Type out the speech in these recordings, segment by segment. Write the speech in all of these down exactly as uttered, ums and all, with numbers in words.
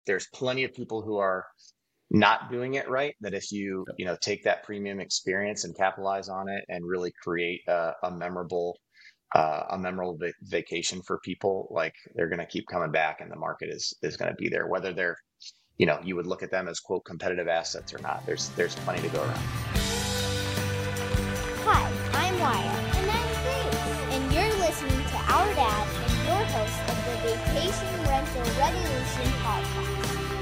there's plenty of people who are not doing it right, that if you, you know, take that premium experience and capitalize on it and really create a, a memorable, uh, a memorable va- vacation for people, like they're going to keep coming back and the market is, is going to be there, whether they're, you know, you would look at them as quote competitive assets or not. There's, there's plenty to go around. Hi, I'm Wyatt. And I'm Grace. And you're listening to Our Dad and your host of the Vacation Rental Revolution podcast.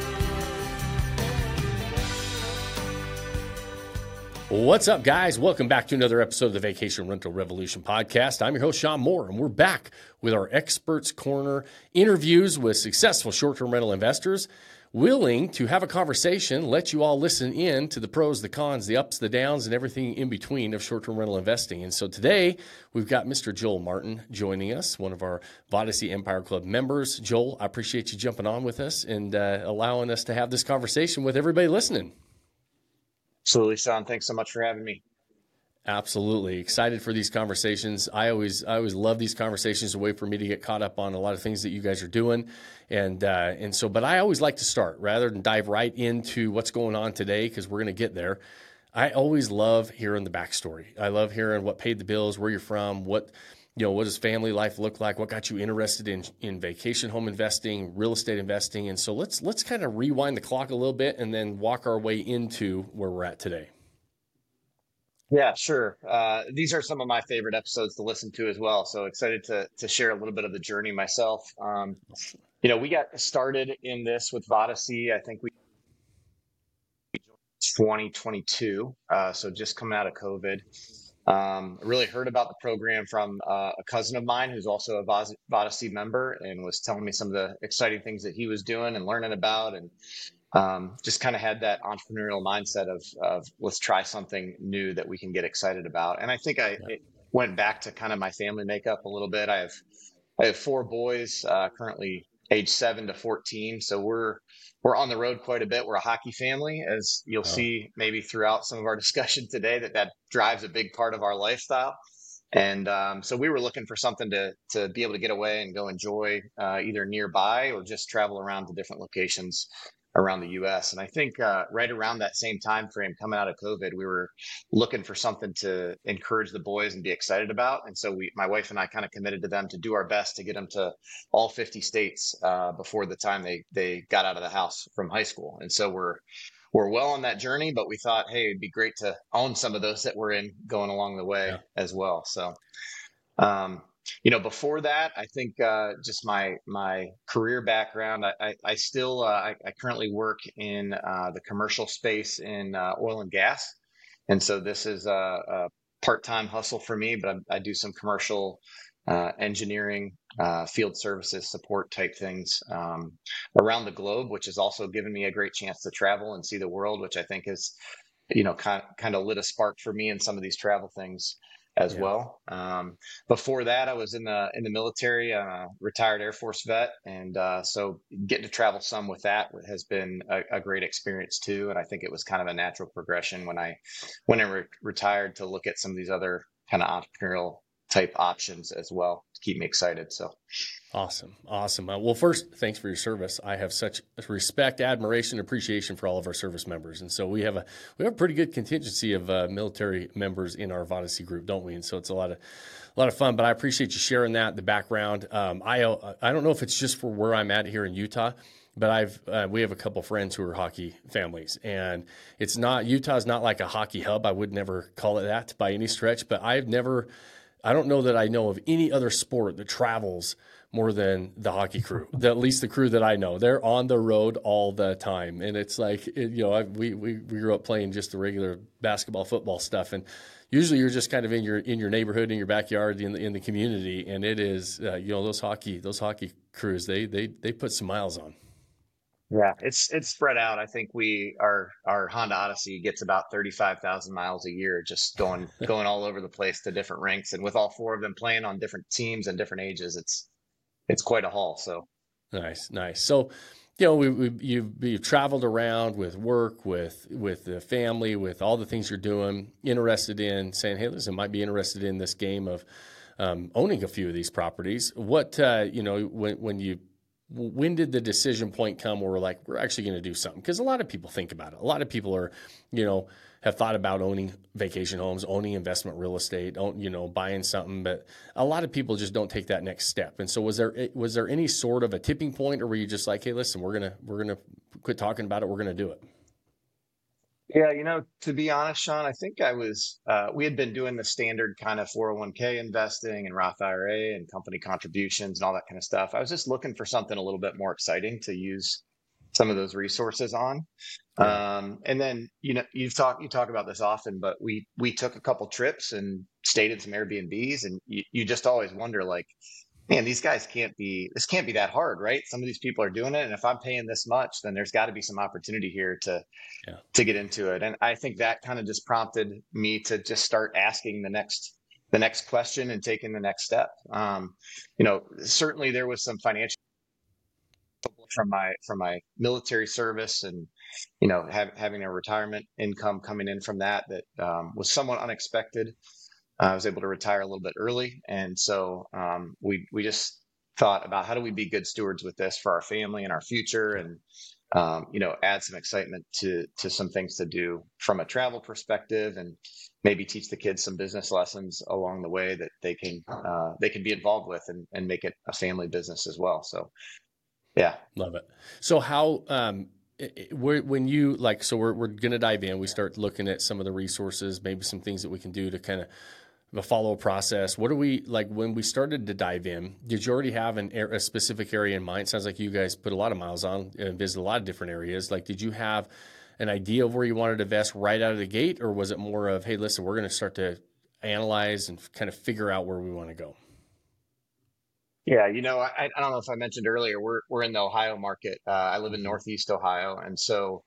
What's up, guys? Welcome back to another episode of the Vacation Rental Revolution podcast. I'm your host, Sean Moore, and we're back with our Experts Corner interviews with successful short-term rental investors willing to have a conversation, let you all listen in to the pros, the cons, the ups, the downs, and everything in between of short-term rental investing. And so today, we've got Mister Joel Martin joining us, one of our Vodacy Empire Club members. Joel, I appreciate you jumping on with us and uh, allowing us to have this conversation with everybody listening. Absolutely, Sean. Thanks so much for having me. Absolutely. Excited for these conversations. I always I always love these conversations, a way for me to get caught up on a lot of things that you guys are doing. And uh, and so, but I always like to start rather than dive right into what's going on today, because we're going to get there. I always love hearing the backstory. I love hearing what paid the bills, where you're from, what, you know, what does family life look like, what got you interested in in vacation home investing, real estate investing. And so let's let's kind of rewind the clock a little bit and then walk our way into where we're at today. Yeah, sure. Uh, these are some of my favorite episodes to listen to as well. So excited to to share a little bit of the journey myself. Um, you know, we got started in this with Vodacy. I think we twenty twenty-two. Uh, so just coming out of COVID. Um, really heard about the program from uh, a cousin of mine who's also a Vod- Vodacy member, and was telling me some of the exciting things that he was doing and learning about, and um, just kind of had that entrepreneurial mindset of, of let's try something new that we can get excited about. And I think I it went back to kind of my family makeup a little bit. I have I have four boys, uh, currently age seven to fourteen. So we're we're on the road quite a bit. We're a hockey family, as you'll Oh. see maybe throughout some of our discussion today, that that drives a big part of our lifestyle. And um, so we were looking for something to to be able to get away and go enjoy, uh, either nearby or just travel around to different locations around the U S. And I think uh, right around that same time frame, coming out of COVID, we were looking for something to encourage the boys and be excited about. And so we, my wife and I, kind of committed to them to do our best to get them to all fifty states uh, before the time they they got out of the house from high school. And so we're we're well on that journey, but we thought, hey, it'd be great to own some of those that we're in going along the way Yeah. as well. So, um, you know, before that, I think uh, just my my career background, I, I, I still, uh, I, I currently work in uh, the commercial space in uh, oil and gas. And so this is a, a part-time hustle for me, but I, I do some commercial uh, engineering, uh, field services, support type things um, around the globe, which has also given me a great chance to travel and see the world, which I think is, you know, kind kind of lit a spark for me in some of these travel things as Yeah. well. Um, before that, I was in the in the military, uh, retired Air Force vet, and uh, so getting to travel some with that has been a, a great experience too. And I think it was kind of a natural progression when I when I re- retired to look at some of these other kind of entrepreneurial type options as well to keep me excited. So. Awesome. Awesome. Uh, well, first, thanks for your service. I have such respect, admiration, appreciation for all of our service members. And so we have a we have a pretty good contingency of uh, military members in our Vodacy group, don't we? And so it's a lot of a lot of fun, but I appreciate you sharing that, the background. Um, I I don't know if it's just for where I'm at here in Utah, but I've uh, we have a couple friends who are hockey families, and it's not Utah's not like a hockey hub. I would never call it that by any stretch, but I've never I don't know that I know of any other sport that travels more than the hockey crew, the, at least the crew that I know. They're on the road all the time. And it's like, it, you know, I, we, we, we grew up playing just the regular basketball, football stuff. And usually you're just kind of in your, in your neighborhood, in your backyard, in the, in the community. And it is, uh, you know, those hockey, those hockey crews, they, they, they put some miles on. Yeah, it's it's spread out. I think we our our Honda Odyssey gets about thirty-five thousand miles a year, just going going all over the place to different rinks, and with all four of them playing on different teams and different ages, it's it's quite a haul. So Nice, nice. So, you know, we, we you've, you've traveled around with work, with with the family, with all the things you're doing, interested in saying, hey, listen, might be interested in this game of um, owning a few of these properties. What uh, you know, when when you when did the decision point come where we're like, we're actually going to do something? Because a lot of people think about it. A lot of people are, you know, have thought about owning vacation homes, owning investment real estate, own, you know, buying something, but a lot of people just don't take that next step. And so was there, was there any sort of a tipping point, or were you just like, hey, listen, we're going to, we're going to quit talking about it. We're going to do it? Yeah, you know, to be honest, Sean, I think I was, uh, we had been doing the standard kind of four oh one k investing and Roth I R A and company contributions and all that kind of stuff. I was just looking for something a little bit more exciting to use some of those resources on. Yeah. Um, and then, you know, you've talked, you talk about this often, but we, we took a couple trips and stayed in some Airbnbs, and you, you just always wonder, like, man, these guys can't be, this can't be that hard, right? Some of these people are doing it. And if I'm paying this much, then there's got to be some opportunity here to, Yeah. to get into it. And I think that kind of just prompted me to just start asking the next, the next question and taking the next step. Um, you know, certainly there was some financial from my, from my military service, and, you know, have, having a retirement income coming in from that, that um, was somewhat unexpected. I was able to retire a little bit early. And so um, we we just thought about, how do we be good stewards with this for our family and our future, and, um, you know, add some excitement to to some things to do from a travel perspective, and maybe teach the kids some business lessons along the way that they can uh, they can be involved with, and, and make it a family business as well. So, yeah. Love it. So how, um, We're, when you like, so we're, we're going to dive in, we start looking at some of the resources, maybe some things that we can do to kind of follow a process. What are we like when we started to dive in? Did you already have an a specific area in mind? Sounds like you guys put a lot of miles on and visit a lot of different areas. Like, did you have an idea of where you wanted to invest right out of the gate, or was it more of, hey, listen, we're going to start to analyze and kind of figure out where we want to go? Yeah, you know, I, I don't know if I mentioned earlier, we're we're in the Ohio market. Uh, I live in Northeast Ohio, and so,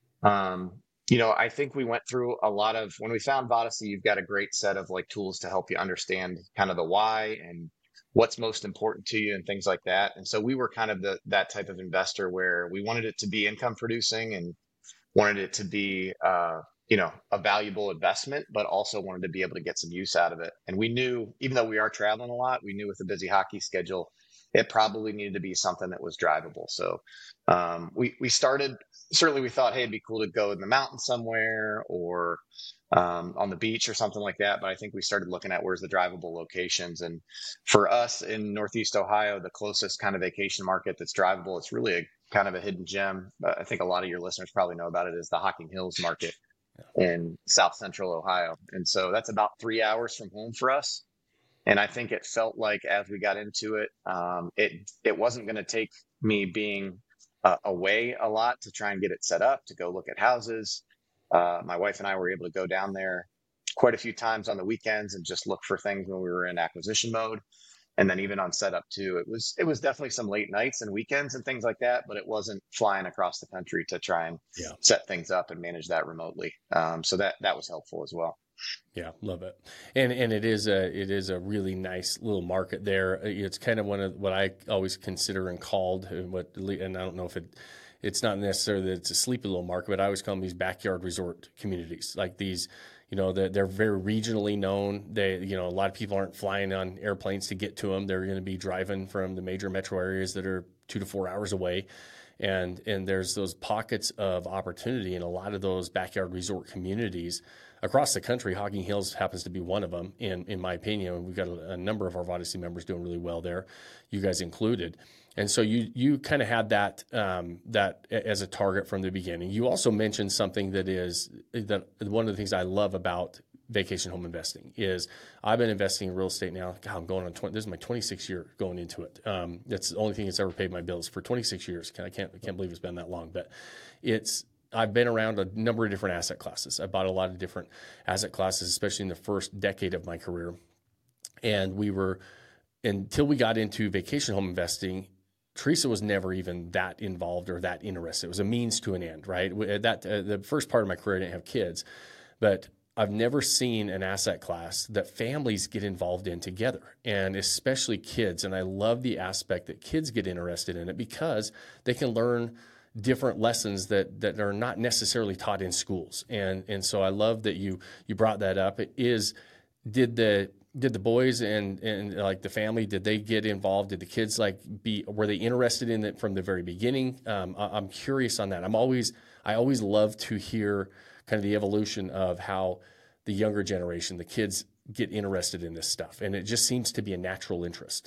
um, you know, I think we went through a lot of, when we found Vodacy, you've got a great set of like tools to help you understand kind of the why and what's most important to you and things like that. And so we were kind of the that type of investor where we wanted it to be income producing, and wanted it to be, uh, you know, a valuable investment, but also wanted to be able to get some use out of it. And we knew, even though we are traveling a lot, we knew with a busy hockey schedule, it probably needed to be something that was drivable. So um, we, we started, certainly we thought, hey, it'd be cool to go in the mountains somewhere, or um, on the beach or something like that. But I think we started looking at where's the drivable locations. And for us in Northeast Ohio, the closest kind of vacation market that's drivable, it's really a kind of a hidden gem. Uh, I think a lot of your listeners probably know about it, is the Hocking Hills market in South Central Ohio. And so that's about three hours from home for us. And I think it felt like, as we got into it, um, it, it wasn't going to take me being uh, away a lot to try and get it set up, to go look at houses. Uh, my wife and I were able to go down there quite a few times on the weekends and just look for things when we were in acquisition mode. And then even on setup too, it was, it was definitely some late nights and weekends and things like that, but it wasn't flying across the country to try and yeah. set things up and manage that remotely. Um, so that, that was helpful as well. Yeah, love it. And and it is a it is a really nice little market there. It's kind of one of what I always consider and called, and what, and I don't know if it it's not necessarily that it's a sleepy little market, but I always call them these backyard resort communities. Like these, you know, they're, they're very regionally known. They, you know, a lot of people aren't flying on airplanes to get to them. They're going to be driving from the major metro areas that are two to four hours away. And and there's those pockets of opportunity in a lot of those backyard resort communities across the country. Hocking Hills happens to be one of them, in, in my opinion. We've got a, a number of our Vodacy members doing really well there, you guys included. And so you you kind of had that um, that as a target from the beginning. You also mentioned something that is that one of the things I love about vacation home investing is I've been investing in real estate now. God, I'm going on twenty. This is my twenty-sixth year going into it. Um, that's the only thing that's ever paid my bills for twenty-six years. I can't I can't believe it's been that long. But it's I've been around a number of different asset classes. I bought a lot of different asset classes, especially in the first decade of my career. And we were until we got into vacation home investing. Teresa was never even that involved or that interested. It was a means to an end, right? That uh, the first part of my career, I didn't have kids, but I've never seen an asset class that families get involved in together, and especially kids. And I love the aspect that kids get interested in it because they can learn different lessons that that are not necessarily taught in schools. And and so I love that you you brought that up. It is did the did the boys and, and like the family, did they get involved? Did the kids like be, were they interested in it from the very beginning? Um, I, I'm curious on that. I'm always, I always love to hear kind of the evolution of how the younger generation, the kids get interested in this stuff. And it just seems to be a natural interest.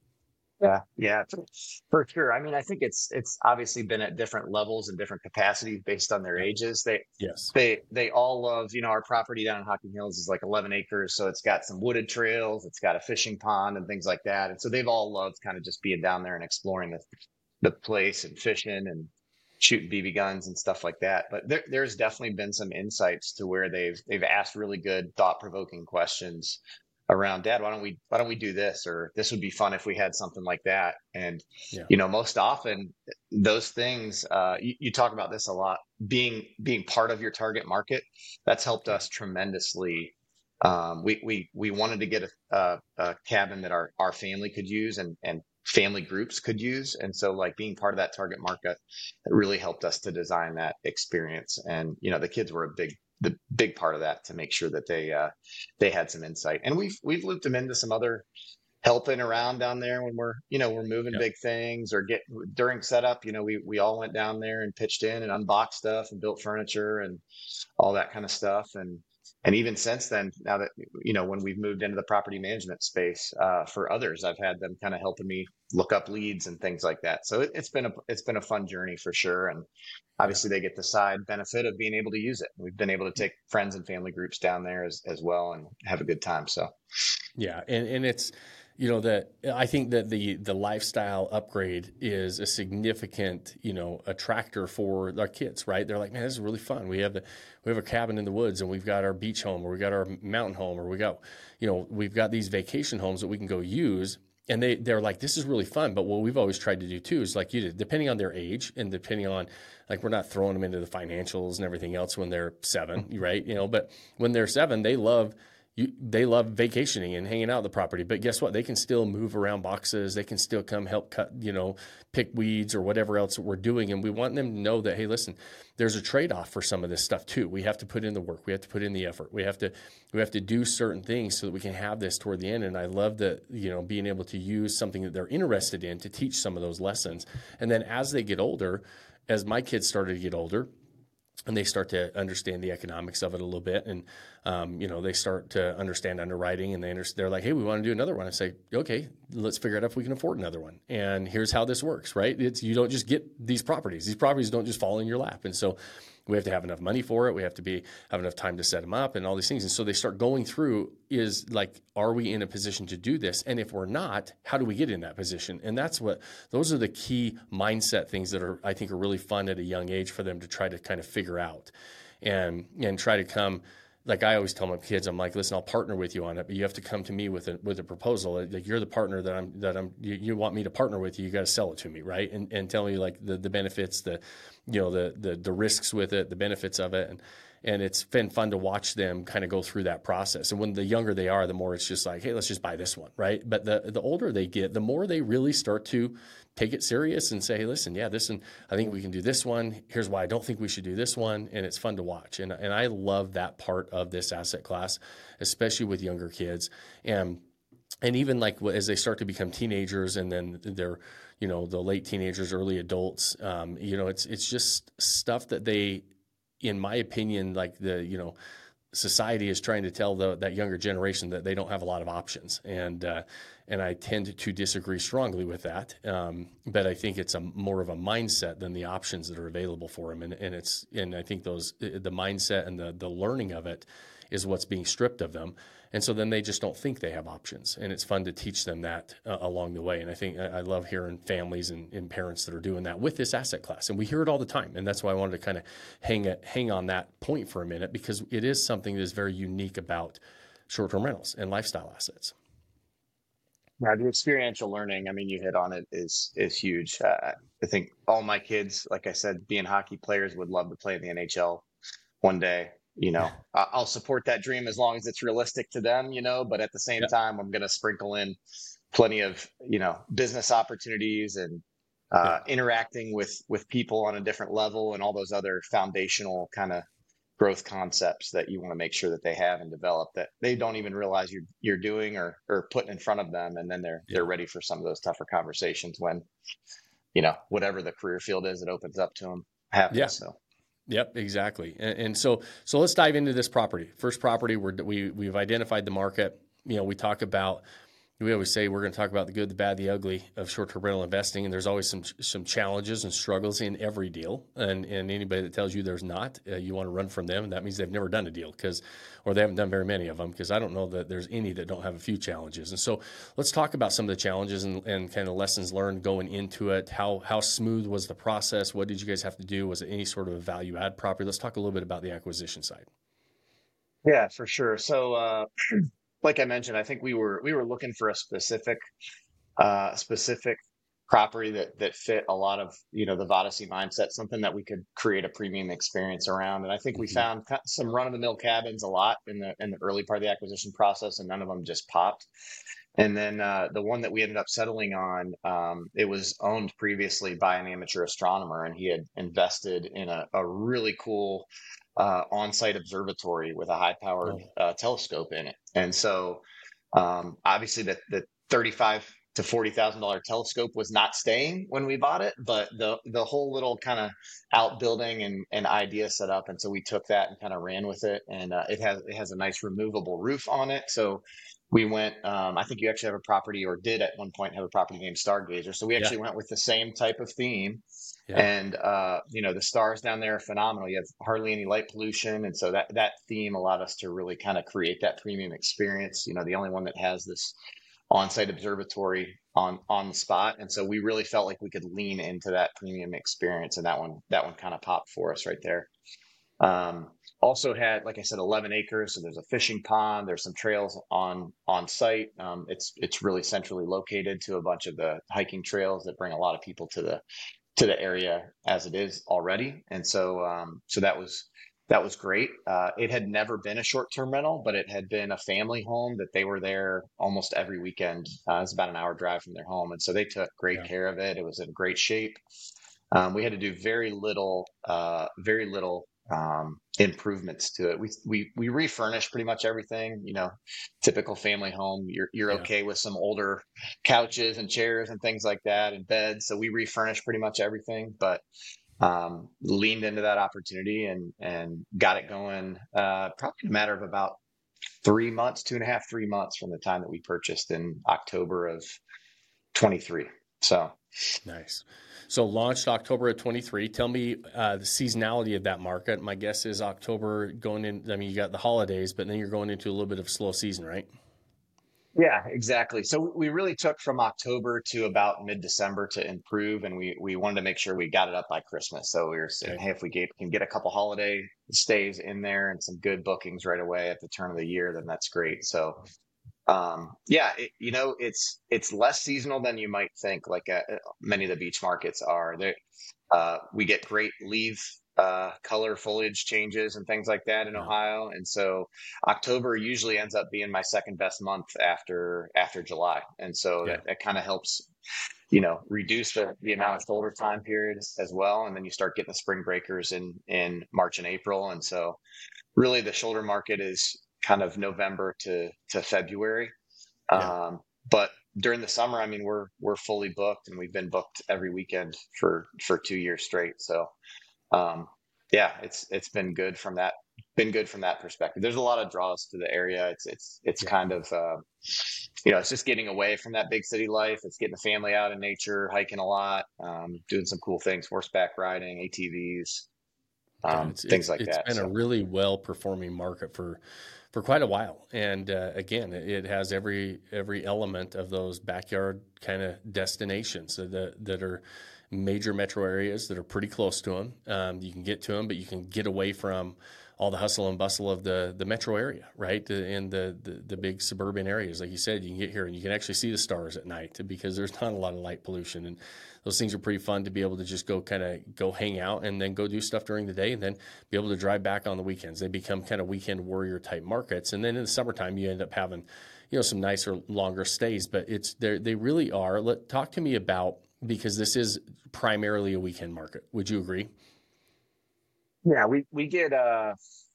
Yeah, yeah, for, for sure. I mean, I think it's it's obviously been at different levels and different capacities based on their ages. They Yes. they they all love, you know, our property down in Hocking Hills is like eleven acres, so it's got some wooded trails, it's got a fishing pond and things like that. And so they've all loved kind of just being down there and exploring the the place and fishing and shooting B B guns and stuff like that. But there, there's definitely been some insights to where they've they've asked really good, thought-provoking questions around, Dad, why don't we why don't we do this, or this would be fun if we had something like that. And Yeah. you know, most often those things, uh you, you talk about this a lot, being being part of your target market, that's helped us tremendously. Um we we we wanted to get a, a, a cabin that our our family could use and and family groups could use, and so like being part of that target market, it really helped us to design that experience. And you know, the kids were a big the big part of that, to make sure that they uh, they had some insight. And we've we've looped them into some other helping around down there when we're you know we're moving Yep. big things or get during setup. You know, we we all went down there and pitched in and unboxed stuff and built furniture and all that kind of stuff. And and even since then, now that you know when we've moved into the property management space uh, for others, I've had them kind of helping me look up leads and things like that. So it, it's been a it's been a fun journey for sure. And obviously they get the side benefit of being able to use it. We've been able to take friends and family groups down there as, as well and have a good time. So, Yeah. And, and it's, you know, that I think that the, the lifestyle upgrade is a significant, you know, attractor for our kids, right? They're like, man, this is really fun. We have the, we have a cabin in the woods and we've got our beach home, or we got our mountain home, or we got, you know, we've got these vacation homes that we can go use. And they, they're like, this is really fun. But what we've always tried to do too is, like you did, depending on their age and depending on, like, we're not throwing them into the financials and everything else when they're seven, right? You know, but when they're seven, they love you, they love vacationing and hanging out at the property. But guess what? They can still move around boxes. They can still come help cut, you know, pick weeds or whatever else that we're doing. And we want them to know that, hey, listen, there's a trade-off for some of this stuff too. We have to put in the work. We have to put in the effort. We have to, we have to do certain things so that we can have this toward the end. And I love that, you know, being able to use something that they're interested in to teach some of those lessons. And then as they get older, as my kids started to get older, and they start to understand the economics of it a little bit, and um, you know, they start to understand underwriting, and they under, they're like, "Hey, we want to do another one." I say, "Okay, let's figure out if we can afford another one." And here's how this works, right? It's you don't just get these properties; these properties don't just fall in your lap, and so we have to have enough money for it. We have to be have enough time to set them up and all these things. And so they start going through is like, are we in a position to do this? And if we're not, how do we get in that position? And that's what, those are the key mindset things that are, I think, are really fun at a young age for them to try to kind of figure out and, and try to come. Like I always tell my kids, I'm like, listen, I'll partner with you on it, but you have to come to me with a with a proposal. Like, you're the partner that I'm that I'm. You, you want me to partner with you, you got to sell it to me, right? And and tell me like the the benefits, the you know the the the risks with it, the benefits of it, and and it's been fun to watch them kind of go through that process. And when the younger they are, the more it's just like, hey, let's just buy this one, right? But the the older they get, the more they really start to take it serious and say, hey, listen, yeah, this, and I think we can do this one. Here's why I don't think we should do this one. And it's fun to watch. And, and I love that part of this asset class, especially with younger kids. And, and even like as they start to become teenagers, and then they're, you know, the late teenagers, early adults, um, you know, it's, it's just stuff that they, in my opinion, like the, you know, society is trying to tell the, that younger generation that they don't have a lot of options. And, uh, and I tend to disagree strongly with that. Um, but I think it's a more of a mindset than the options that are available for them. And, and it's, and I think those, the mindset and the, the learning of it is what's being stripped of them. And so then they just don't think they have options. And it's fun to teach them that uh, along the way. And I think I love hearing families and, and parents that are doing that with this asset class. And we hear it all the time. And that's why I wanted to kind of hang it, hang on that point for a minute, because it is something that is very unique about short-term rentals and lifestyle assets. Yeah, the experiential learning, I mean, you hit on it, is is huge. Uh, I think all my kids, like I said, being hockey players, would love to play in the N H L one day. You know, I- I'll support that dream as long as it's realistic to them, you know, but at the same Yeah. time, I'm going to sprinkle in plenty of, you know, business opportunities and uh, Yeah. interacting with with people on a different level and all those other foundational kind of growth concepts that you want to make sure that they have and develop that they don't even realize you're you're doing or or putting in front of them, and then they're yeah. they're ready for some of those tougher conversations when, you know, whatever the career field is, it opens up to them. Happens, yeah. So. Yep, exactly. And, and so so let's dive into this property. First property, we're, we we've identified the market. You know, we talk about. We always say we're going to talk about the good, the bad, the ugly of short-term rental investing, and there's always some some challenges and struggles in every deal. And and anybody that tells you there's not, uh, you want to run from them, and that means they've never done a deal, because, or they haven't done very many of them, because I don't know that there's any that don't have a few challenges. And so let's talk about some of the challenges and, and kind of lessons learned going into it. How how smooth was the process? What did you guys have to do? Was it any sort of a value add property? Let's talk a little bit about the acquisition side. Yeah, for sure. So. Uh... Like I mentioned, I think we were we were looking for a specific uh, specific property that that fit a lot of, you know, the Vodacy mindset, something that we could create a premium experience around. And I think we mm-hmm. found some run of the mill cabins a lot in the in the early part of the acquisition process, and none of them just popped. And then uh, the one that we ended up settling on, um, it was owned previously by an amateur astronomer, and he had invested in a, a really cool uh, on-site observatory with a high-powered oh. uh, telescope in it. And so, um, obviously, the the thirty-five to forty thousand dollar telescope was not staying when we bought it, but the the whole little kind of outbuilding and, and idea set up. And so we took that and kind of ran with it. And uh, it has it has a nice removable roof on it. So we went. Um, I think you actually have a property, or did at one point have a property named Stargazer. So we actually yeah. went with the same type of theme. Yeah. And, uh, you know, the stars down there are phenomenal. You have hardly any light pollution. And so that, that theme allowed us to really kind of create that premium experience. You know, the only one that has this on-site observatory on, on the spot. And so we really felt like we could lean into that premium experience. And that one, that one kind of popped for us right there. Um, also had, like I said, eleven acres. So there's a fishing pond. There's some trails on, on site. Um, it's, it's really centrally located to a bunch of the hiking trails that bring a lot of people to the, to the area as it is already. And so, um, so that was, that was great. Uh, it had never been a short-term rental, but it had been a family home that they were there almost every weekend. Uh, it was about an hour drive from their home. And so they took great yeah. care of it. It was in great shape. Um, we had to do very little, uh, very little, um, improvements to it. We, we, we refurnished pretty much everything, you know, typical family home. You're, you're yeah. okay with some older couches and chairs and things like that, and beds. So we refurnished pretty much everything, but, um, leaned into that opportunity and, and got it going, uh, probably in a matter of about three months, two and a half, three months from the time that we purchased in October of twenty-three. So nice. So launched October of twenty-three. Tell me uh, the seasonality of that market. My guess is October going in. I mean, you got the holidays, but then you're going into a little bit of slow season, right? Yeah, exactly. So we really took from October to about mid-December to improve, and we we wanted to make sure we got it up by Christmas. So we were saying, okay. hey, if we get, can get a couple holiday stays in there and some good bookings right away at the turn of the year, then that's great. So Um, yeah, it, you know, it's it's less seasonal than you might think. Like uh, many of the beach markets are. There, uh, we get great leaf uh, color foliage changes and things like that in yeah. Ohio, and so October usually ends up being my second best month after after July, and so yeah. that, that kind of helps, you know, reduce the, the amount of shoulder time period as well, and then you start getting the spring breakers in in March and April, and so really the shoulder market is kind of November to, to February. Yeah. Um, but during the summer, I mean, we're, we're fully booked, and we've been booked every weekend for, for two years straight. So, um, yeah, it's, it's been good from that, been good from that perspective. There's a lot of draws to the area. It's, it's, it's yeah. kind of, uh, you know, it's just getting away from that big city life. It's getting the family out in nature, hiking a lot, um, doing some cool things, horseback riding, A T Vs, um, yeah, it's, things it's, like it's that. It's been so. a really well performing market for, for quite a while. And uh, again, it has every every element of those backyard kind of destinations that, that are major metro areas that are pretty close to them. Um, you can get to them, but you can get away from all the hustle and bustle of the the metro area, right? In the, the, the big suburban areas. Like you said, you can get here and you can actually see the stars at night because there's not a lot of light pollution. And those things are pretty fun to be able to just go kind of go hang out and then go do stuff during the day and then be able to drive back on the weekends. They become kind of weekend warrior type markets. And then in the summertime, you end up having, you know, some nicer, longer stays, but it's they they really are. Let talk to me about, because this is primarily a weekend market. Would you agree? Yeah, we, we get, uh,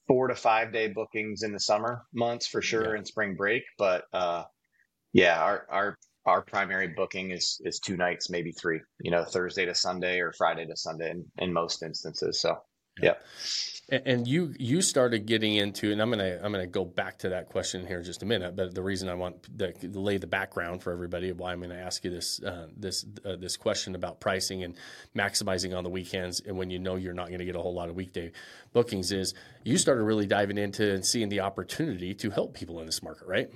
four to five day bookings in the summer months for sure, Yeah. and spring break. But uh, yeah, our our our primary booking is is two nights, maybe three. You know, Thursday to Sunday or Friday to Sunday in, in most instances. So, Yeah. yeah. And, and you you started getting into, and I'm gonna I'm gonna go back to that question here in just a minute. But the reason I want to lay the background for everybody of why I'm going to ask you this uh, this uh, this question about pricing and maximizing on the weekends, and when you know you're not going to get a whole lot of weekday bookings, is you started really diving into and seeing the opportunity to help people in this market, right?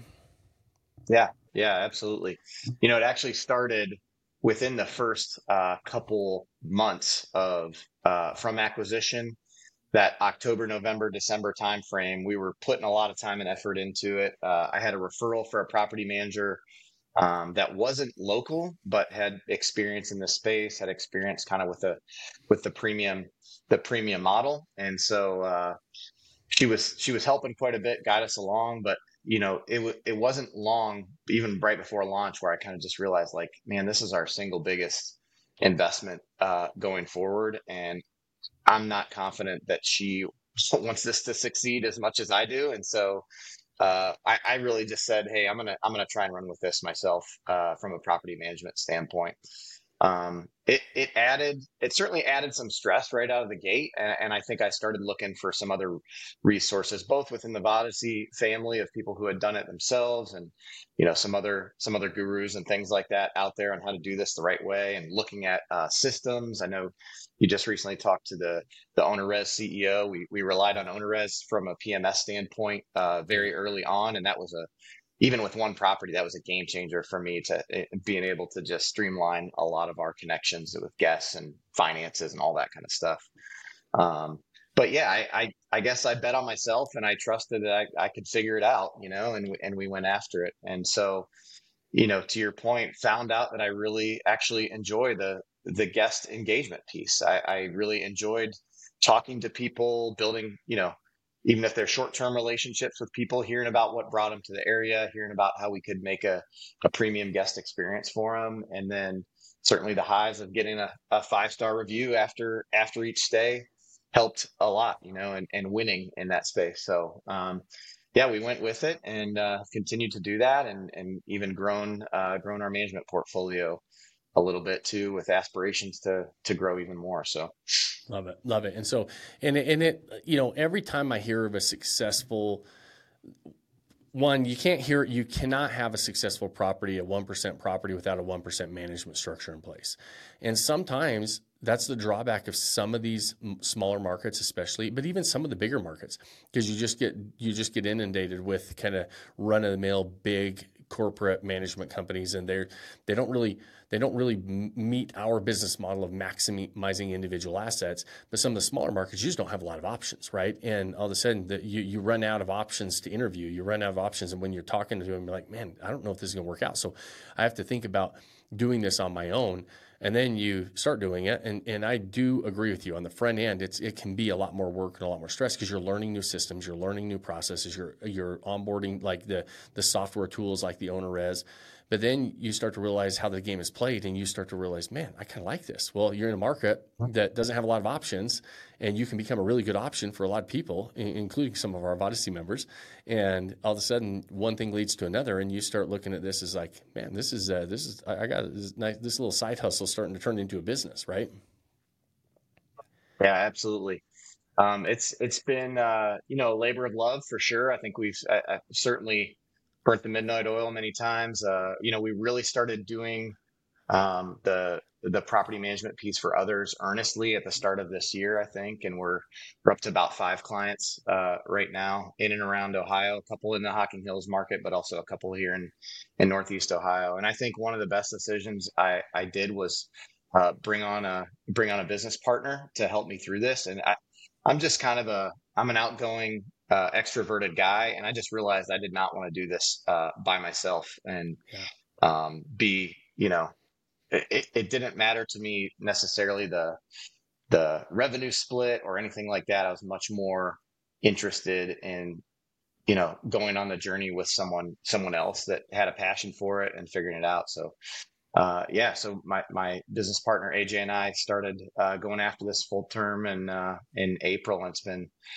Yeah, yeah, absolutely. You know, it actually started within the first uh, couple months of uh, from acquisition, that October, November, December timeframe. We were putting a lot of time and effort into it. Uh, I had a referral for a property manager um, that wasn't local, but had experience in the space, had experience kind of with the with the premium the premium model, and so. Uh, she was she was helping quite a bit, guide us along, but you know it w- it wasn't long, even right before launch, where I kind of just realized, like, man, this is our single biggest investment uh, going forward, and I'm not confident that she wants this to succeed as much as I do, and so uh, I, I really just said, hey, I'm gonna I'm gonna try and run with this myself uh, from a property management standpoint. Um, it it added it certainly added some stress right out of the gate, and, and I think I started looking for some other resources, both within the Vodacy family of people who had done it themselves, and you know some other some other gurus and things like that out there on how to do this the right way, and looking at uh, systems. I know you just recently talked to the the OwnerRez C E O. We we relied on OwnerRez from a P M S standpoint uh, very early on, and that was a even with one property, that was a game changer for me to uh, being able to just streamline a lot of our connections with guests and finances and all that kind of stuff. Um, but yeah, I, I, I guess I bet on myself, and I trusted that I, I could figure it out, you know, and, and we went after it. And so, you know, to your point, found out that I really actually enjoy the, the guest engagement piece. I, I really enjoyed talking to people, building, you know, even if they're short-term relationships with people, hearing about what brought them to the area, hearing about how we could make a, a premium guest experience for them. And then certainly the highs of getting a, a five-star review after, after each stay helped a lot, you know, and, and winning in that space. So, um, yeah, we went with it and uh, continued to do that, and and even grown uh, grown our management portfolio a little bit too, with aspirations to to grow even more. So Love it, love it. And so, and it- and it, you know, every time I hear of a successful one, you can't hear, you cannot have a successful property, a one percent property, without a one percent management structure in place. And sometimes that's the drawback of some of these m- smaller markets, especially, but even some of the bigger markets, because you just get, you just get inundated with kind of run of the mill, big corporate management companies. And they're, they don't really, they don't really m- meet our business model of maximizing individual assets. But some of the smaller markets, you just don't have a lot of options, right? And all of a sudden, the, you you run out of options to interview. You run out of options, and when you're talking to them, you're like, man, I don't know if this is going to work out. So I have to think about doing this on my own. And then you start doing it, and and I do agree with you on the front end. It's it can be a lot more work and a lot more stress, because you're learning new systems, you're learning new processes, you're you're onboarding like the the software tools like the OwnerRez. But then you start to realize how the game is played, and you start to realize, man, I kind of like this. Well, you're in a market that doesn't have a lot of options, and you can become a really good option for a lot of people, including some of our Vodacy members. And all of a sudden, one thing leads to another, and you start looking at this as like, man, this is uh, this is I got this nice this little side hustle starting to turn into a business, right? yeah, absolutely. Um, it's it's been uh, you know a labor of love for sure. I think we've I, I certainly burnt the midnight oil many times. Uh, you know, we really started doing um, the the property management piece for others earnestly at the start of this year, I think, and we're we're up to about five clients uh, right now in and around Ohio, a couple in the Hocking Hills market, but also a couple here in in Northeast Ohio. And I think one of the best decisions I I did was uh, bring on a bring on a business partner to help me through this. And I, I'm just kind of a I'm an outgoing uh, extroverted guy, and I just realized I did not want to do this uh, by myself and Yeah. um, be you know it, it didn't matter to me necessarily the the revenue split or anything like that. I was much more interested in, you know, going on the journey with someone someone else that had a passion for it and figuring it out. So uh, yeah, so my my business partner A J and I started uh, going after this full term in uh, in April, and it's been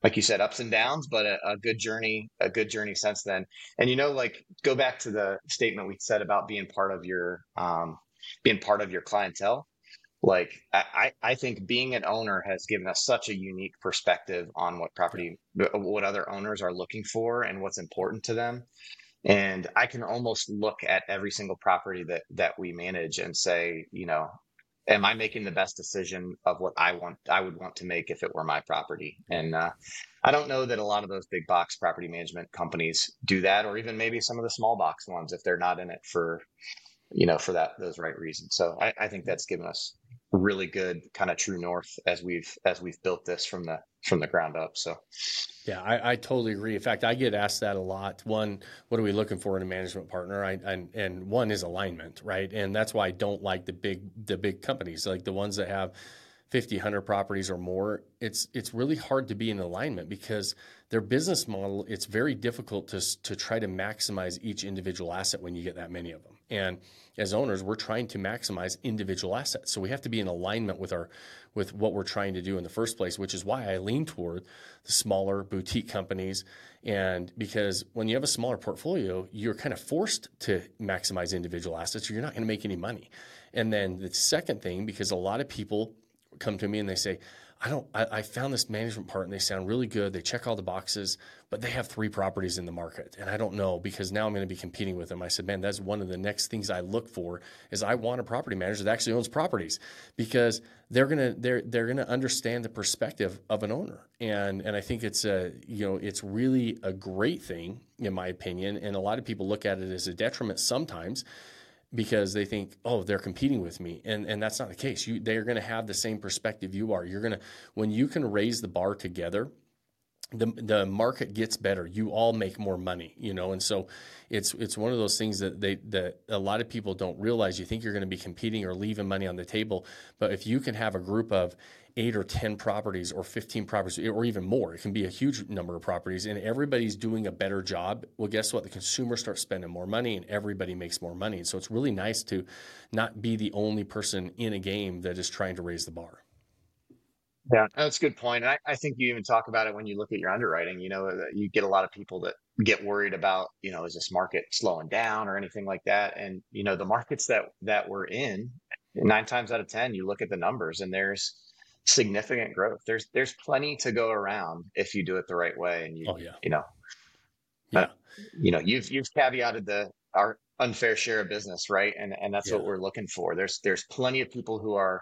like you said, ups and downs, but a, a good journey, a good journey since then. And, you know, like go back to the statement we said about being part of your, um, being part of your clientele. Like I, I think being an owner has given us such a unique perspective on what property, what other owners are looking for and what's important to them. And I can almost look at every single property that that we manage and say, you know, am I making the best decision of what I want, I would want to make if it were my property? And uh, I don't know that a lot of those big box property management companies do that, or even maybe some of the small box ones if they're not in it for, you know, for that those right reasons. So I, I think that's given us really good kind of true north as we've as we've built this from the from the ground up. So yeah, I, I totally agree. In fact, I get asked that a lot. One, what are we looking for in a management partner? I, and and one is alignment, right? And that's why I don't like the big the big companies, like the ones that have fifty, one hundred properties or more. It's it's really hard to be in alignment because their business model, it's very difficult to to try to maximize each individual asset when you get that many of them. And as owners, we're trying to maximize individual assets. So we have to be in alignment with our with what we're trying to do in the first place, which is why I lean toward the smaller boutique companies. And because when you have a smaller portfolio, you're kind of forced to maximize individual assets, or you're not going to make any money. And then the second thing, because a lot of people come to me and they say, I don't, I, I found this management partner, they sound really good. They check all the boxes, but they have three properties in the market. And I don't know, because now I'm going to be competing with them. I said, man, that's one of the next things I look for is I want a property manager that actually owns properties, because they're going to, they're, they're going to understand the perspective of an owner. And, and I think it's a, you know, it's really a great thing in my opinion. And a lot of people look at it as a detriment sometimes, because they think, oh, they're competing with me. And and that's not the case. You, they're going to have the same perspective you are. You're going to, when you can raise the bar together, the the market gets better. You all make more money, you know? And so it's it's one of those things that they that a lot of people don't realize. You think you're going to be competing or leaving money on the table. But if you can have a group of eight or ten properties or fifteen properties or even more, it can be a huge number of properties, and everybody's doing a better job. Well, guess what? The consumer starts spending more money and everybody makes more money. And so it's really nice to not be the only person in a game that is trying to raise the bar. Yeah, that's a good point. And I, I think you even talk about it when you look at your underwriting. You know, you get a lot of people that get worried about, you know, is this market slowing down or anything like that? And, you know, the markets that that we're in, nine times out of ten, you look at the numbers and there's significant growth. There's there's plenty to go around if you do it the right way. And you, oh, yeah. you know, yeah. Uh, you know, you've you've caveated the our unfair share of business, right? And and that's yeah. what we're looking for. There's there's plenty of people who are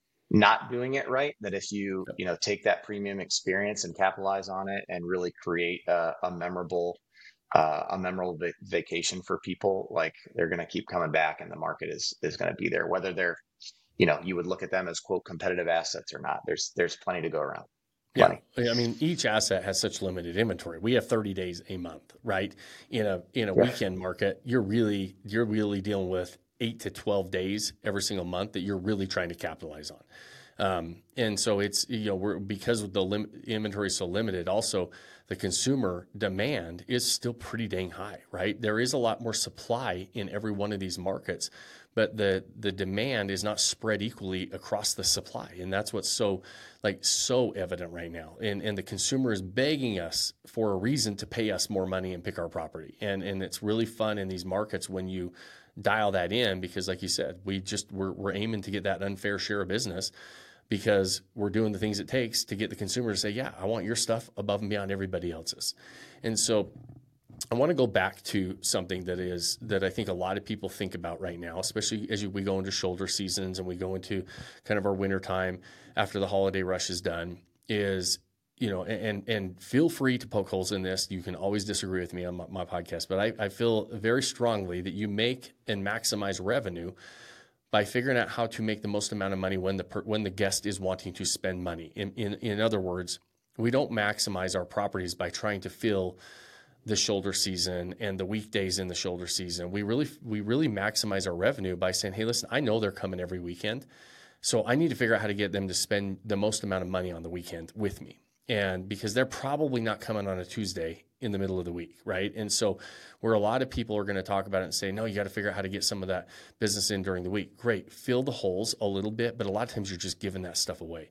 not doing it right, that if you yep. you know take that premium experience and capitalize on it and really create a, a memorable uh, a memorable va- vacation for people, like they're going to keep coming back, and the market is is going to be there, whether they're, you know, you would look at them as quote competitive assets or not. There's there's plenty to go around. Plenty. Yeah, I mean, each asset has such limited inventory. We have thirty days a month, right? In a in a yeah. weekend market, you're really you're really dealing with eight to twelve days every single month that you're really trying to capitalize on. Um, and so it's, you know, we're, because the lim- inventory is so limited, also the consumer demand is still pretty dang high, right? There is a lot more supply in every one of these markets, but the, the demand is not spread equally across the supply. And that's what's so like so evident right now. And, and the consumer is begging us for a reason to pay us more money and pick our property. And, and it's really fun in these markets when you dial that in, because like you said, we just, we're, we're aiming to get that unfair share of business, because we're doing the things it takes to get the consumer to say, yeah, I want your stuff above and beyond everybody else's. And so I want to go back to something that is, that I think a lot of people think about right now, especially as you, we go into shoulder seasons and we go into kind of our winter time after the holiday rush is done, is, you know, and, and feel free to poke holes in this. You can always disagree with me on my, my podcast, but I, I feel very strongly that you make and maximize revenue by figuring out how to make the most amount of money when the per, when the guest is wanting to spend money. In, in in other words, we don't maximize our properties by trying to fill the shoulder season and the weekdays in the shoulder season. We really we really maximize our revenue by saying, hey, listen, I know they're coming every weekend, so I need to figure out how to get them to spend the most amount of money on the weekend with me. And because they're probably not coming on a Tuesday in the middle of the week, right? And so where a lot of people are going to talk about it and say, no, you got to figure out how to get some of that business in during the week. Great. Fill the holes a little bit, but a lot of times you're just giving that stuff away.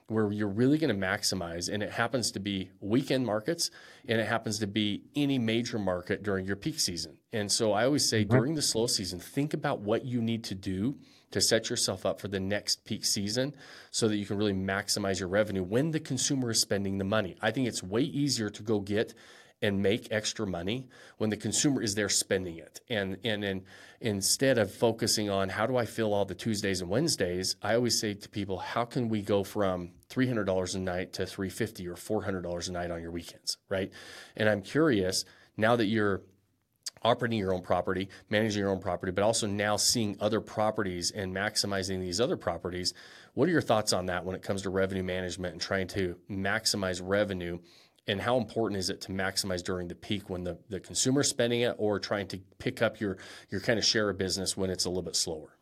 where you're really going to maximize, and it happens to be weekend markets, and it happens to be any major market during your peak season. And so I always say, mm-hmm. during the slow season, think about what you need to do to set yourself up for the next peak season so that you can really maximize your revenue when the consumer is spending the money. I think it's way easier to go get and make extra money when the consumer is there spending it. And and and instead of focusing on how do I fill all the Tuesdays and Wednesdays, I always say to people, how can we go from three hundred dollars a night to three hundred fifty dollars or four hundred dollars a night on your weekends, right? And I'm curious, now that you're operating your own property, managing your own property, but also now seeing other properties and maximizing these other properties, what are your thoughts on that when it comes to revenue management and trying to maximize revenue? And how important is it to maximize during the peak when the, the consumer's spending it, or trying to pick up your, your kind of share of business when it's a little bit slower?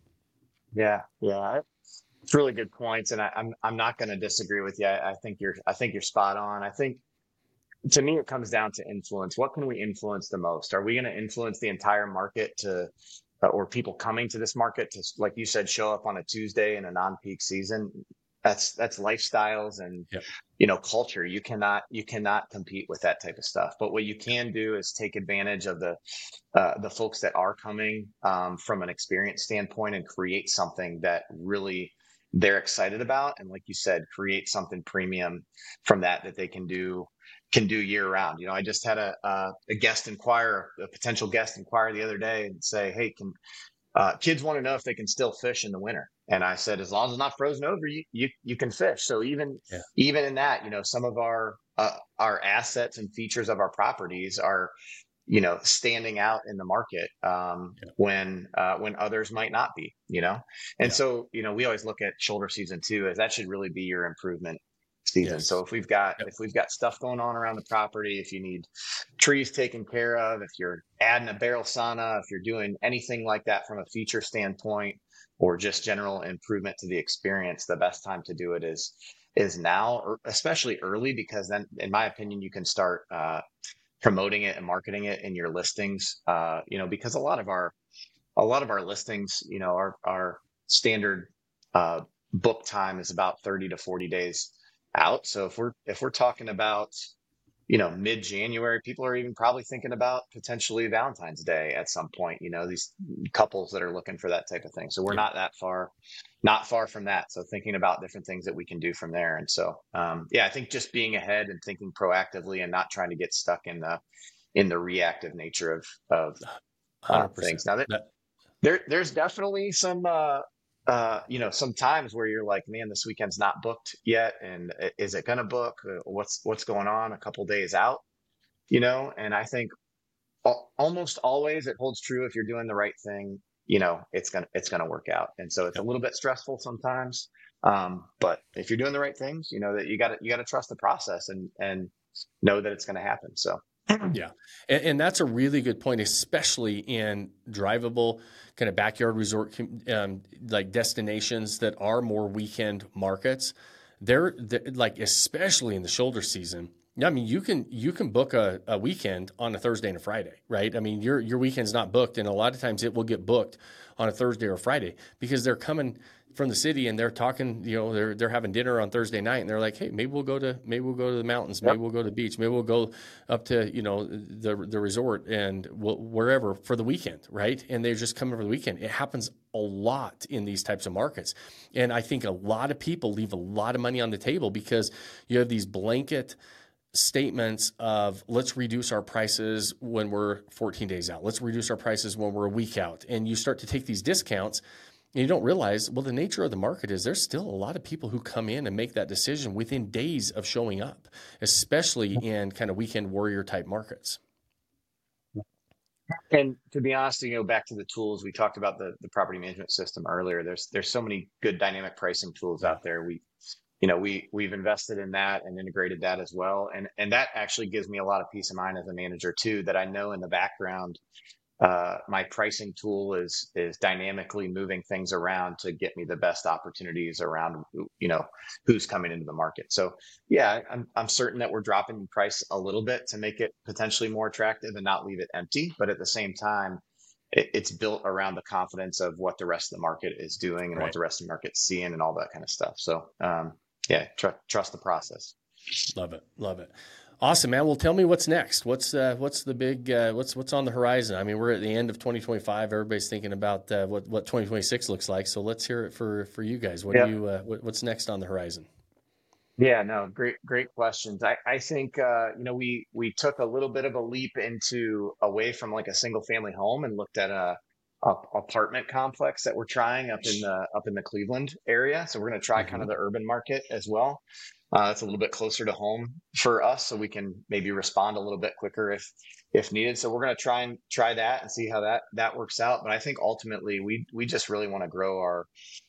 Yeah, yeah, it's really good points, and I, I'm I'm not going to disagree with you. I, I think you're I think you're spot on. I think to me it comes down to influence. What can we influence the most? Are we going to influence the entire market to, uh, or people coming to this market to, like you said, show up on a Tuesday in a non-peak season? That's that's lifestyles and yep. you know, culture. You cannot you cannot compete with that type of stuff. But what you can do is take advantage of the uh, the folks that are coming um, from an experience standpoint and create something that really they're excited about. And like you said, create something premium from that that they can do can do year round. You know, I just had a a, a guest inquire, a potential guest inquire the other day and say, hey, can uh, kids want to know if they can still fish in the winter. And I said, as long as it's not frozen over, you you, you can fish. So even yeah. even in that, you know, some of our uh, our assets and features of our properties are, you know, standing out in the market um, yeah. when uh, when others might not be, you know. And yeah. so, you know, we always look at shoulder season too, as that should really be your improvement season. Yes. So if we've got yep. if we've got stuff going on around the property, if you need trees taken care of, if you're adding a barrel sauna, if you're doing anything like that from a feature standpoint, or just general improvement to the experience, the best time to do it is is now, or especially early, because then, in my opinion, you can start uh, promoting it and marketing it in your listings. Uh, you know, because a lot of our a lot of our listings, you know, our our standard uh, book time is about thirty to forty days out. So if we're if we're talking about, you know, mid-January, people are even probably thinking about potentially Valentine's Day at some point, you know, these couples that are looking for that type of thing. So we're yeah. not that far, not far from that. So thinking about different things that we can do from there. And so, um, yeah, I think just being ahead and thinking proactively and not trying to get stuck in the, in the reactive nature of, of uh, things. Now that, there, there's definitely some, uh, Uh, you know, sometimes where you're like, man, this weekend's not booked yet. And is it going to book? What's, what's going on a couple days out, you know? And I think al- almost always it holds true. If you're doing the right thing, you know, it's going to, it's going to work out. And so it's a little bit stressful sometimes. Um, but if you're doing the right things, you know, that you got to, you got to trust the process and, and know that it's going to happen. So. Yeah. And, and that's a really good point, especially in drivable kind of backyard resort, um, like destinations that are more weekend markets. They're, they're like, especially in the shoulder season. I mean, you can, you can book a, a weekend on a Thursday and a Friday, right? I mean, your, your weekend's not booked. And a lot of times it will get booked on a Thursday or a Friday because they're coming from the city and they're talking, you know, they're, they're having dinner on Thursday night and they're like, hey, maybe we'll go to, maybe we'll go to the mountains. Maybe yep. we'll go to the beach. Maybe we'll go up to, you know, the, the resort and we'll, wherever for the weekend. Right. And they're just coming for the weekend. It happens a lot in these types of markets. And I think a lot of people leave a lot of money on the table because you have these blanket statements of let's reduce our prices when we're fourteen days out. Let's reduce our prices when we're a week out. And you start to take these discounts and you don't realize, well, the nature of the market is there's still a lot of people who come in and make that decision within days of showing up, especially in kind of weekend warrior type markets. And to be honest, you know, back to the tools, we talked about the, the property management system earlier. There's, there's so many good dynamic pricing tools out there. We, you know, we, we've invested in that and integrated that as well. And, and that actually gives me a lot of peace of mind as a manager too, that I know in the background, uh, my pricing tool is, is dynamically moving things around to get me the best opportunities around, you know, who's coming into the market. So yeah, I'm, I'm certain that we're dropping price a little bit to make it potentially more attractive and not leave it empty. But at the same time, it, it's built around the confidence of what the rest of the market is doing and right. what the rest of the market's seeing and all that kind of stuff. So, um, yeah, tr- trust the process. Love it. Love it. Awesome, man. Well, tell me what's next. What's uh, what's the big uh, what's what's on the horizon? I mean, we're at the end of twenty twenty-five. Everybody's thinking about uh, what what twenty twenty-six looks like. So let's hear it for for you guys. What do Yeah. you uh, what, what's next on the horizon? Yeah, no, great, great questions. I, I think, uh, you know, we, we took a little bit of a leap into away from like a single family home and looked at a, a apartment complex that we're trying up in the, up in the Cleveland area. So we're going to try kind Mm-hmm. of the urban market as well. Uh, it's a little bit closer to home for us, so we can maybe respond a little bit quicker if, if needed. So we're going to try and try that and see how that, that works out. But I think ultimately we, we just really want to grow our,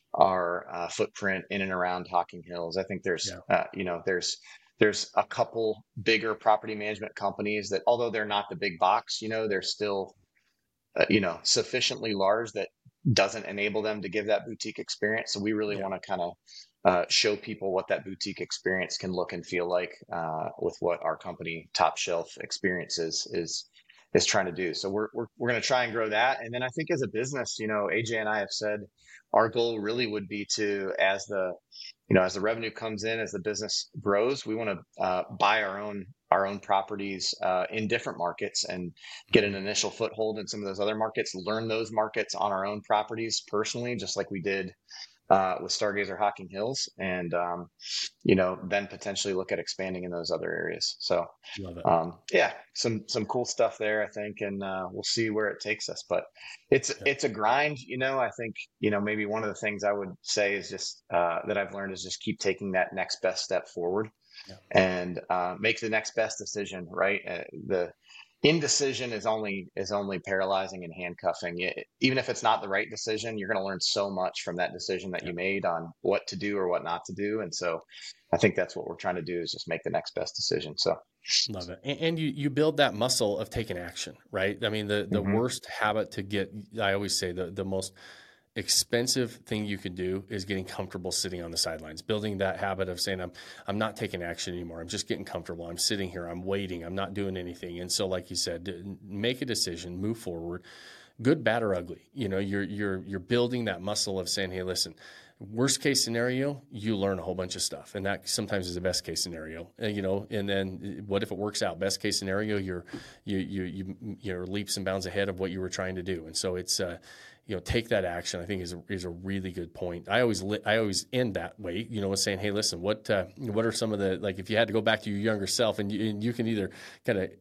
our uh, footprint in and around Hocking Hills. I think there's, Yeah. uh, you know, there's there's a couple bigger property management companies that, although they're not the big box, you know, they're still, uh, you know, sufficiently large that doesn't enable them to give that boutique experience. So we really Yeah. want to kind of uh, show people what that boutique experience can look and feel like uh, with what our company Top Shelf Experiences is is trying to do. So we're we're we're going to try and grow that. And then I think as a business, you know, A J and I have said our goal really would be to, as the, you know, as the revenue comes in, as the business grows, we want to uh, buy our own our own properties uh, in different markets and get an initial foothold in some of those other markets, learn those markets on our own properties personally, just like we did uh, with Stargazer Hocking Hills, and um, you know, then potentially look at expanding in those other areas. So, Love it. um, yeah, some some cool stuff there, I think, and uh, we'll see where it takes us. But it's Yeah. it's a grind, you know. I think, you know, maybe one of the things I would say is just uh, that I've learned is just keep taking that next best step forward Yeah. and uh, make the next best decision. Right, uh, the indecision is only is only paralyzing and handcuffing. It, even if it's not the right decision, you're going to learn so much from that decision that Yeah. you made on what to do or what not to do. And so I think that's what we're trying to do, is just make the next best decision. So Love it. And, and you, you build that muscle of taking action, right? I mean, the, the hmm worst habit to get, I always say the, the most expensive thing you could do is getting comfortable sitting on the sidelines, building that habit of saying, I'm, I'm not taking action anymore. I'm just getting comfortable. I'm sitting here, I'm waiting, I'm not doing anything. And so, like you said, make a decision, move forward, good, bad, or ugly. You know, you're, you're, you're building that muscle of saying, hey, listen, worst case scenario, you learn a whole bunch of stuff, and that sometimes is the best case scenario. Uh, you know, and then what if it works out? Best case scenario, you're you you you you're leaps and bounds ahead of what you were trying to do, and so it's uh, you know, take that action. I think is a, is a really good point. I always li- I always end that way. You know, with saying, hey, listen, what uh, what are some of the, like, if you had to go back to your younger self, and you, and you can either kind of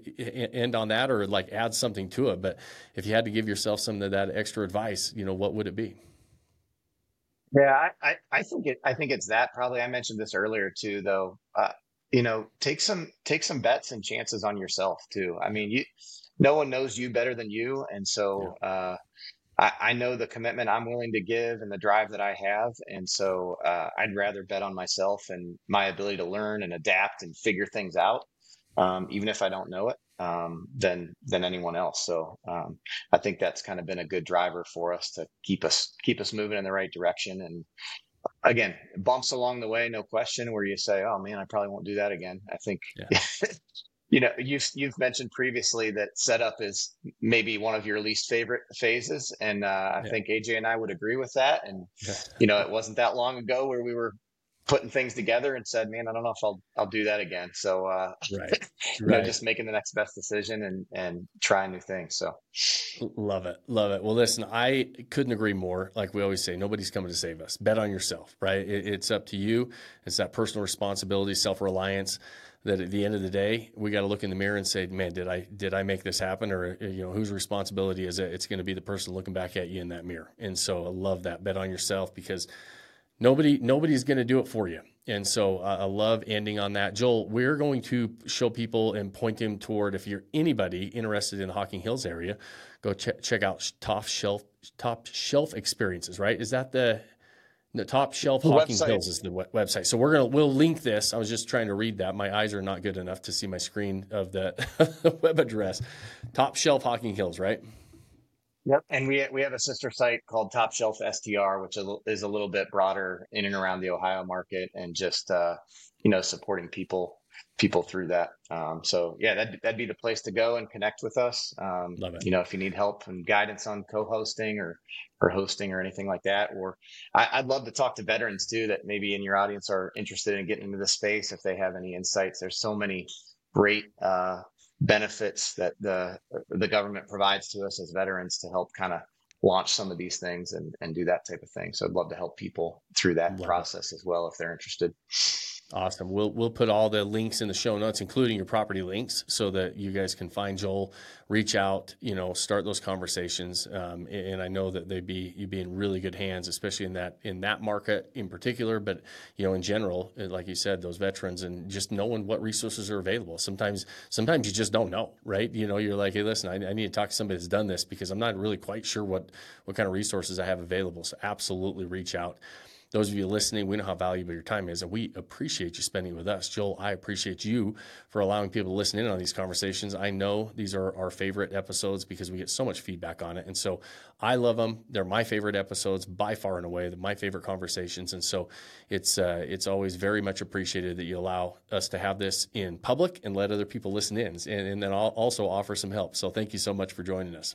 end on that or like add something to it, but if you had to give yourself some of that extra advice, you know, what would it be? yeah, I, I, I think it I think it's that probably. I mentioned this earlier too, though. Uh, you know, take some take some bets and chances on yourself too. I mean, you no one knows you better than you, and Yeah. so uh, I, I know the commitment I'm willing to give and the drive that I have. And so uh, I'd rather bet on myself and my ability to learn and adapt and figure things out, um, even if I don't know it, um, than than anyone else. So um, I think that's kind of been a good driver for us to keep us keep us moving in the right direction. And again, bumps along the way, no question, where you say, "Oh man, I probably won't do that again." I think Yeah. you know, you've you've mentioned previously that setup is maybe one of your least favorite phases, and uh, I Yeah. think A J and I would agree with that. And Yeah. you know, it wasn't that long ago where we were putting things together and said, "Man, I don't know if I'll I'll do that again." So uh, Right. you know, Right. just making the next best decision and and trying new things. So Love it. Love it. Well, listen, I couldn't agree more. Like we always say, nobody's coming to save us. Bet on yourself, right? It, it's up to you. It's that personal responsibility, self-reliance, that at the end of the day, we got to look in the mirror and say, man, did I, did I make this happen? Or, you know, whose responsibility is it? It's going to be the person looking back at you in that mirror. And so I love that. Bet on yourself, because Nobody, nobody's going to do it for you. And so uh, I love ending on that. Joel, we're going to show people and point them toward, if you're anybody interested in the Hocking Hills area, go ch- check out Top Shelf, Top Shelf Experiences, right? Is that the, the Top Shelf the Hocking website, Hills is the we- website. So we're going to, we'll link this. I was just trying to read that. My eyes are not good enough to see my screen of the web address. Top Shelf Hocking Hills, right? yep. And we we have a sister site called Top Shelf S T R, which is a is a little bit broader in and around the Ohio market, and just uh, you know, supporting people people through that. Um, so yeah, that'd, that'd be the place to go and connect with us. Um, Love it. You know, if you need help and guidance on co-hosting or, or hosting or anything like that, or I, I'd love to talk to veterans too, that maybe in your audience are interested in getting into the space. If they have any insights, there's so many great, uh, benefits that the, the government provides to us as veterans to help kind of launch some of these things and, and do that type of thing. So I'd love to help people through that Love process it. as well, if they're interested. Awesome. We'll we'll put all the links in the show notes, including your property links, so that you guys can find Joel, reach out, you know, start those conversations. Um, and I know that they'd be you'd be in really good hands, especially in that in that market in particular. But you know, in general, like you said, those veterans and just knowing what resources are available. Sometimes sometimes you just don't know, right? You know, you're like, hey, listen, I, I need to talk to somebody that's done this because I'm not really quite sure what what kind of resources I have available. So absolutely reach out. Those of you listening, we know how valuable your time is, and we appreciate you spending with us. Joel, I appreciate you for allowing people to listen in on these conversations. I know these are our favorite episodes because we get so much feedback on it, and so I love them. They're my favorite episodes by far and away. They're my favorite conversations, and so it's uh, it's always very much appreciated that you allow us to have this in public and let other people listen in, and, and then I'll also offer some help. So thank you so much for joining us.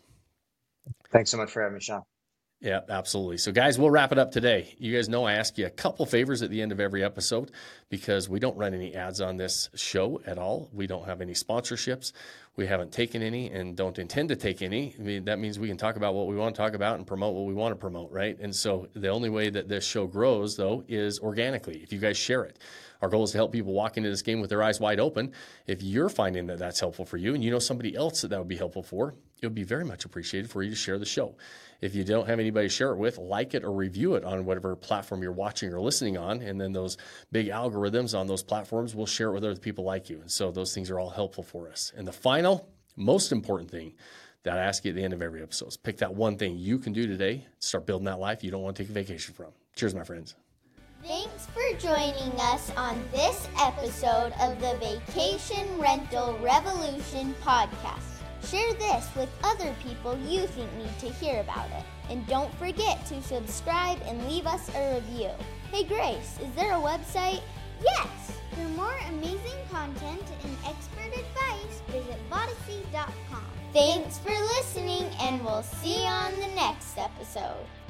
Thanks so much for having me, Sean. Yeah, absolutely. So guys, we'll wrap it up today. You guys know I ask you a couple favors at the end of every episode because we don't run any ads on this show at all. We don't have any sponsorships. We haven't taken any and don't intend to take any. I mean, that means we can talk about what we want to talk about and promote what we want to promote, right? And so the only way that this show grows, though, is organically, if you guys share it. Our goal is to help people walk into this game with their eyes wide open. If you're finding that that's helpful for you and you know somebody else that that would be helpful for, it would be very much appreciated for you to share the show. If you don't have anybody to share it with, like it or review it on whatever platform you're watching or listening on, and then those big algorithms on those platforms will share it with other people like you. And so those things are all helpful for us. And the final, most important thing that I ask you at the end of every episode is pick that one thing you can do today to start building that life you don't want to take a vacation from. Cheers, my friends. Thanks for joining us on this episode of the Vacation Rental Revolution podcast. Share this with other people you think need to hear about it. And don't forget to subscribe and leave us a review. Hey Grace, is there a website? Yes! For more amazing content and expert advice, visit Vodacy dot com. Thanks for listening, and we'll see you on the next episode.